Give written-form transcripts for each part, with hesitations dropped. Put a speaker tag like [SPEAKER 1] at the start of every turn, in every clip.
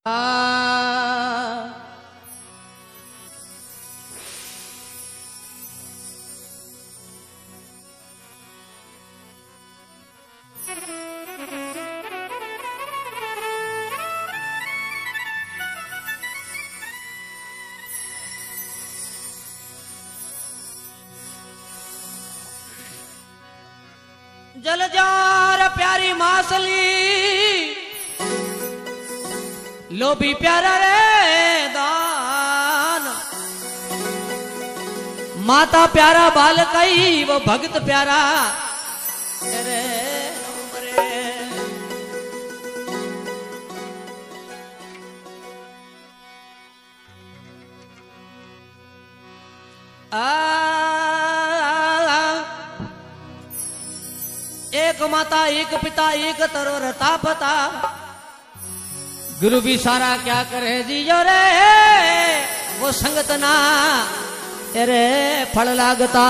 [SPEAKER 1] जलजार प्यारी मासली लोभी प्यारा रे दान माता प्यारा बालकई वो भगत प्यारा रे एक माता एक पिता एक तरो रता पता गुरु भी सारा क्या करे जियो रे वो संगत ना तेरे फल लागता।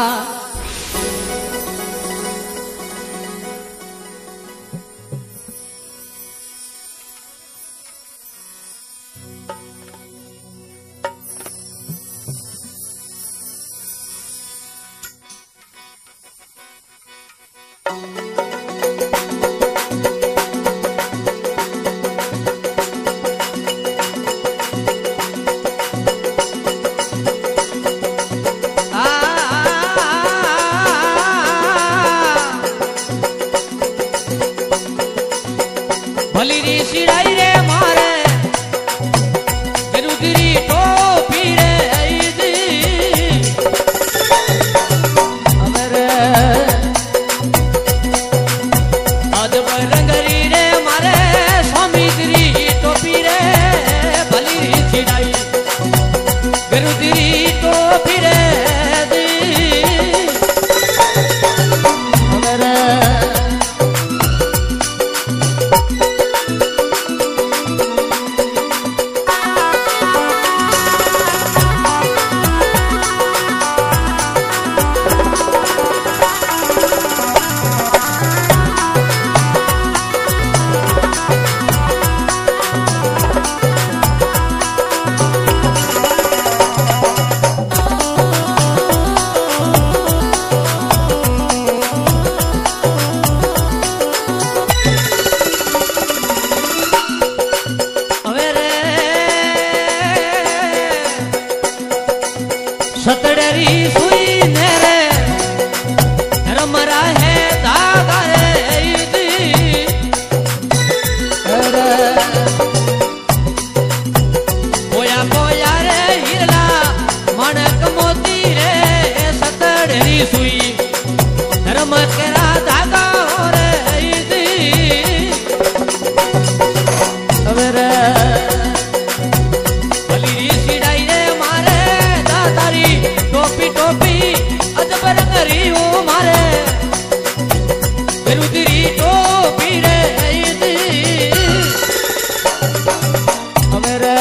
[SPEAKER 1] सतड़री सुई नेरे रमरा है दागा रे पोया पोया रे हिरला मणक मोती रे सतड़री सुई धर्म केरा धागा रे अवेरे टोपी टोपी अजबर करी वो मारे विरुद्री टोपी रे हमेरे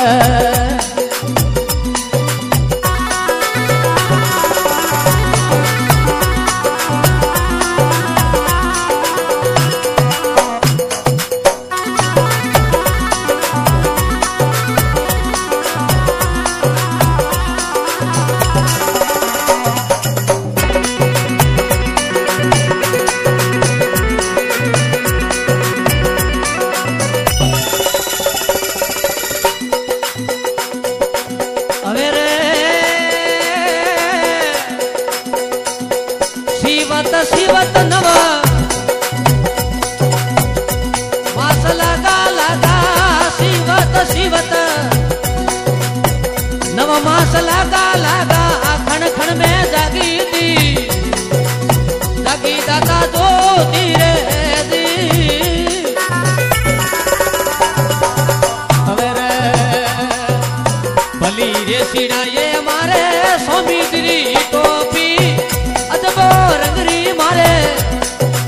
[SPEAKER 1] शिवत नव मास लगा लगा शिवत शिवत नव मास लगा लगा खण खण में जागी दी जागी दाता दो धीरे दी हमेरे भली रे सीना ये हमारे स्वामी तेरी टोपी अजबो रंगरी मारे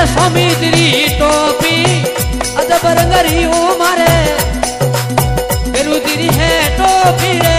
[SPEAKER 1] स्वामी तेरी टोपी अदब रंगरी हो मारे गुरु तेरी है टोपी रे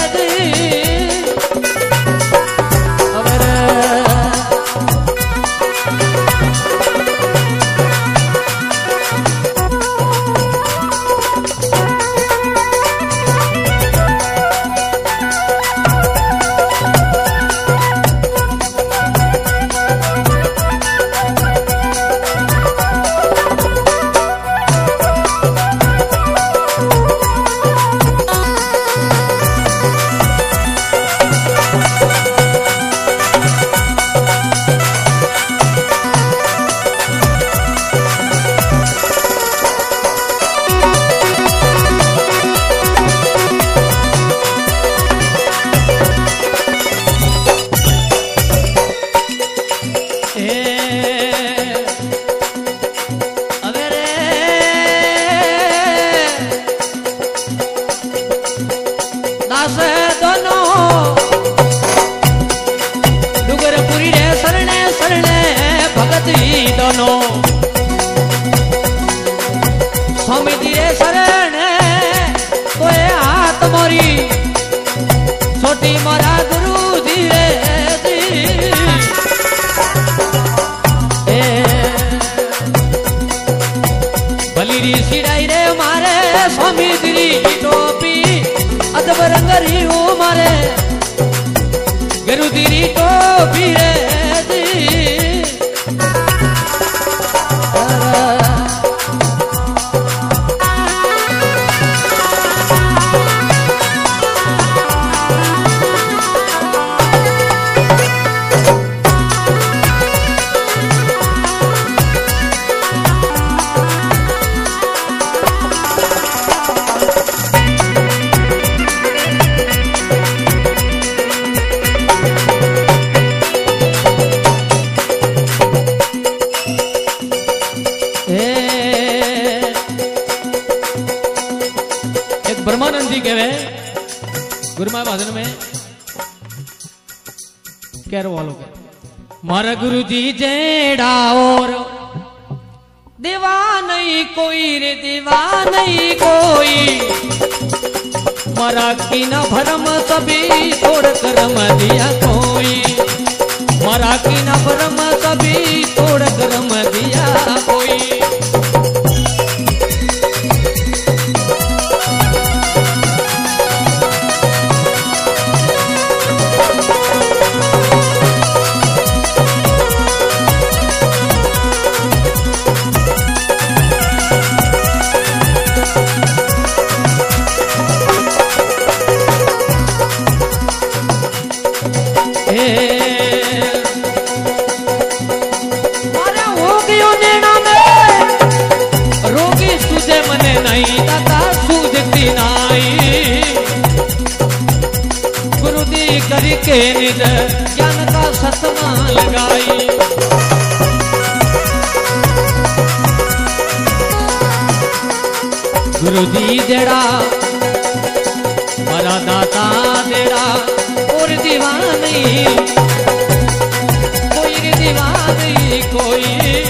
[SPEAKER 1] स्वामी दिए शरण कोई हाथ मोरी छोटी मोरा गुरु धीरे भली सिड़ाई रे मारे स्वामी तेरी टोपी अदब रंगरी हो मारे गुरु तेरी टोपी रे ब्रह्मानंद जी कहे गुरुमा भजन में कह रहे वालों के मारा गुरु जी जेड़ा और दीवा नहीं कोई रे दीवा नहीं कोई मारा की न भरम सभी तोड़ करम दिया कोई मारा की न भरम सभी तोड़ करम दिया कोई के निज ज्ञान का सतमा लगाई गुरु जी जेड़ा मरा दाता तेरा और दीवानी कोई दीवानी कोई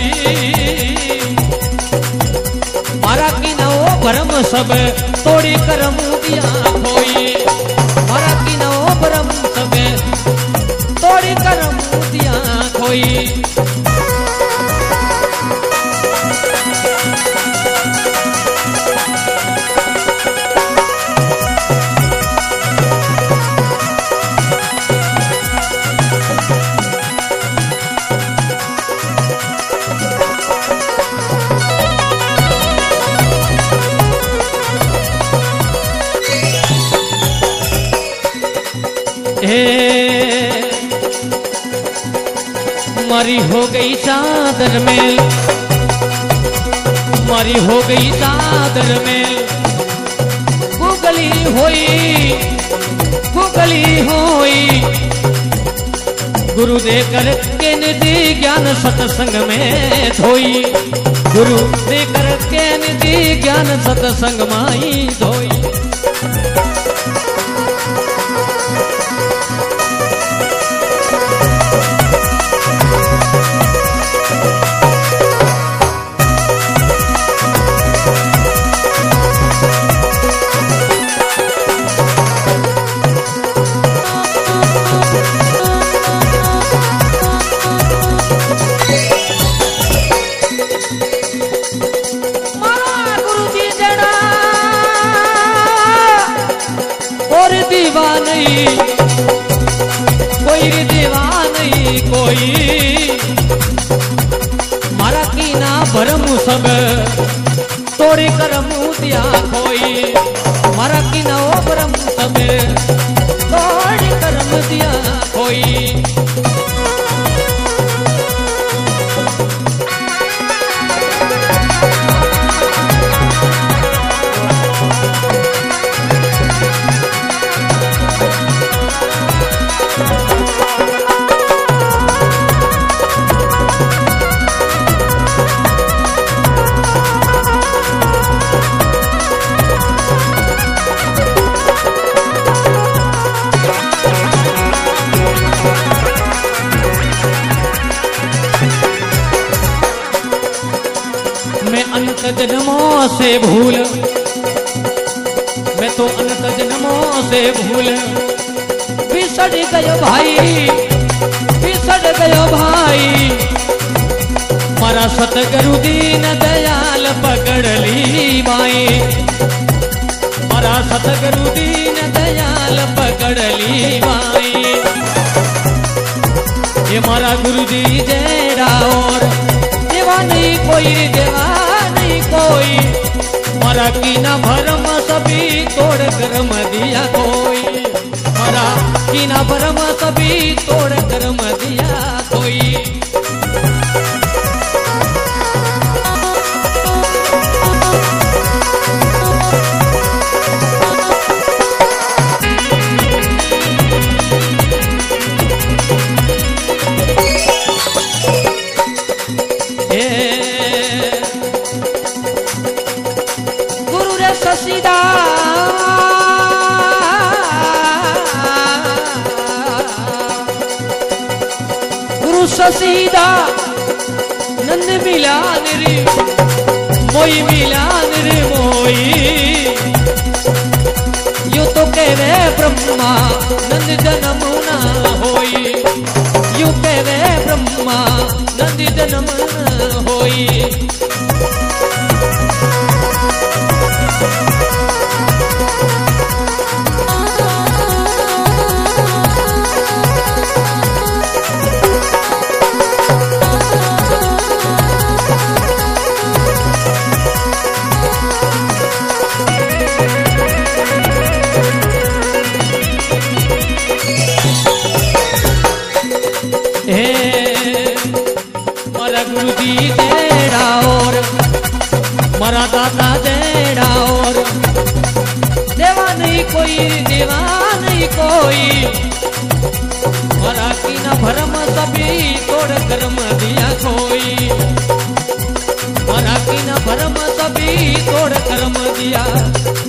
[SPEAKER 1] मारा की न वो भरम सब तोड़ी करम दिया कोई मारा की न वो भरम सब तोड़ी करम दिया कोई मारी हो गई चादर में मारी हो गई चादर में गुगली होई गुरु दे कर के निधि ज्ञान सत्संग में धोई गुरु दे कर के निधि ज्ञान सत्संग माई धोई नहीं कोई मारा की ना भरम सब तोड़ी करम दिया कोई मारा की ना ओ भरम सब तोड़ी करम दिया कोई अनंत जन्मों से भूल मैं तो अनंत जन्मों से भूल बिसड़ गयो भाई बिसड़ गयो भाई मारा सतगुरु दीन दयाल पकड़ ली बाई मारा सतगुरु दीन दयाल पकड़ ली बाई ये मारा गुरु जी जेरा और देवा नहीं कोई देवा कोई मरा की ना भरम सभी तोड़ करम दिया कोई मरा की ना भरम सभी तोड़ करम दिया कोई ससीदा गुरु ससीदा नंद मिलान रे मोई मिलान रे मोई यू तो कहवे ब्रह्मा नंद जन्म ना होई यू कहवे ब्रह्मा नंद जन्म ना होई गुरु जी जेड़ा और मरा दादा जेड़ा और देवा नहीं कोई मरा की ना भरम सभी तोड़ करम दिया कोई मरा की ना भरम सभी तोड़ करम दिया